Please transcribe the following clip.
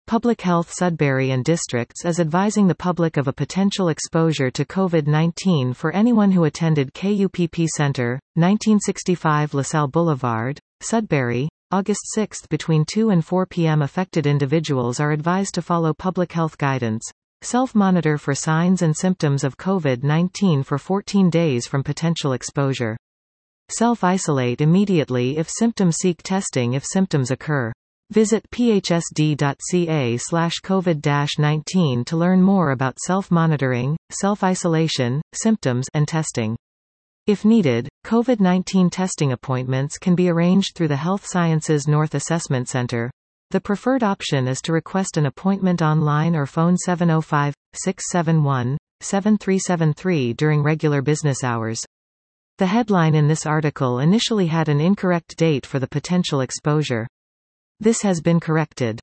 Public Health Sudbury and Districts is advising the public of a potential exposure to COVID-19 for anyone who attended KUPP Center, 1965 LaSalle Boulevard, Sudbury, August 6 between 2 and 4 p.m. Affected individuals are advised to follow public health guidance. Self-monitor for signs and symptoms of COVID-19 for 14 days from potential exposure. Self-isolate immediately if symptoms. Seek testing if symptoms occur. Visit phsd.ca/COVID-19 to learn more about self-monitoring, self-isolation, symptoms, and testing. If needed, COVID-19 testing appointments can be arranged through the Health Sciences North Assessment Center. The preferred option is to request an appointment online or phone 705-671-7373 during regular business hours. The headline in this article initially had an incorrect date for the potential exposure. This has been corrected.